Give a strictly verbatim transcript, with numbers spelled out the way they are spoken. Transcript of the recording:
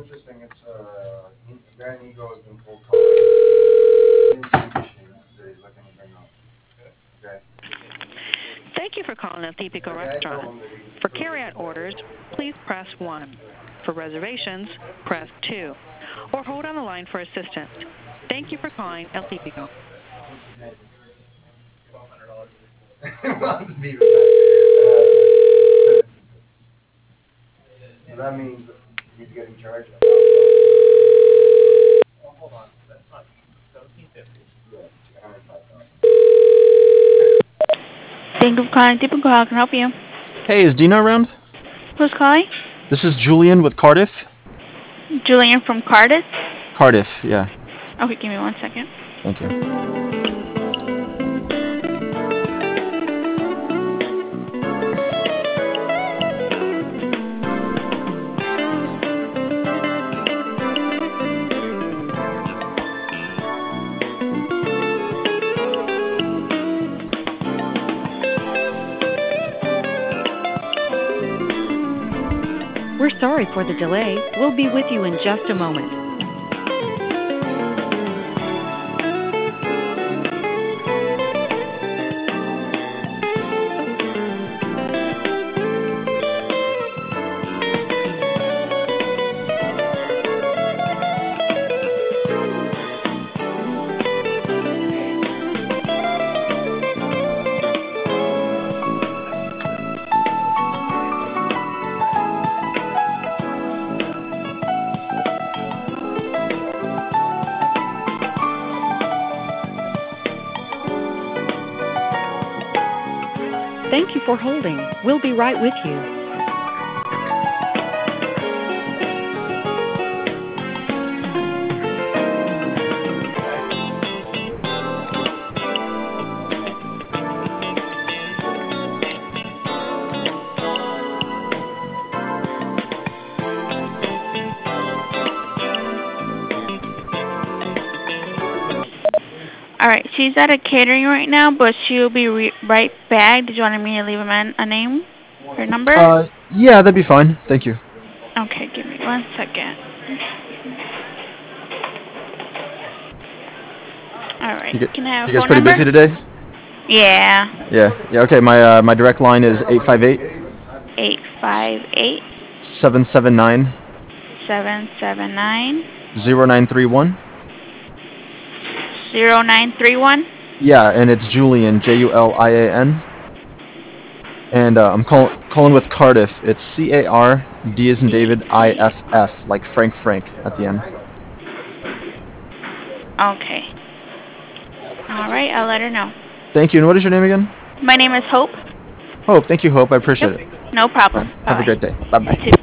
interesting. It's uh, Baron Ego has been cold calling. He's looking to bring up. Okay. Thank you for calling El Típico Restaurant. For carry-out orders, please press one. For reservations, press two. Or hold on the line for assistance. Thank you for calling El Típico. Wants to be with that. Uh, so that means he's getting charged. Oh, hold on. That's not seventeen fifty. Yeah, one hundred five thousand. Thank you for calling Típico. How can I help you? Hey, is Dina around? Who's calling? This is Julian with Cardiff. Julian from Cardiff? Cardiff, yeah. Okay, give me one second. Thank you. We're sorry for the delay. We'll be with you in just a moment. Thank you for holding. We'll be right with you. Alright, she's at a catering right now, but she'll be re right back. Did you want me to leave a, man a name? Her number? Uh, yeah, that'd be fine. Thank you. Okay, give me one second. Alright, You, get, can I have you guys phone pretty number? busy today? Yeah. Yeah. Yeah. Okay. My uh, my direct line is eight five eight. Eight five eight. Seven seven nine. Seven seven nine. Zero nine three one. Zero nine three one. Yeah, and it's Julian, J U L I A N. And uh, I'm call calling with Cardiff. It's C A R D as in David I F F, like Frank Frank at the end. Okay. Alright, I'll let her know. Thank you. And what is your name again? My name is Hope. Hope. Thank you, Hope. I appreciate Yep. it. No problem. Have Bye. a great day. Bye bye.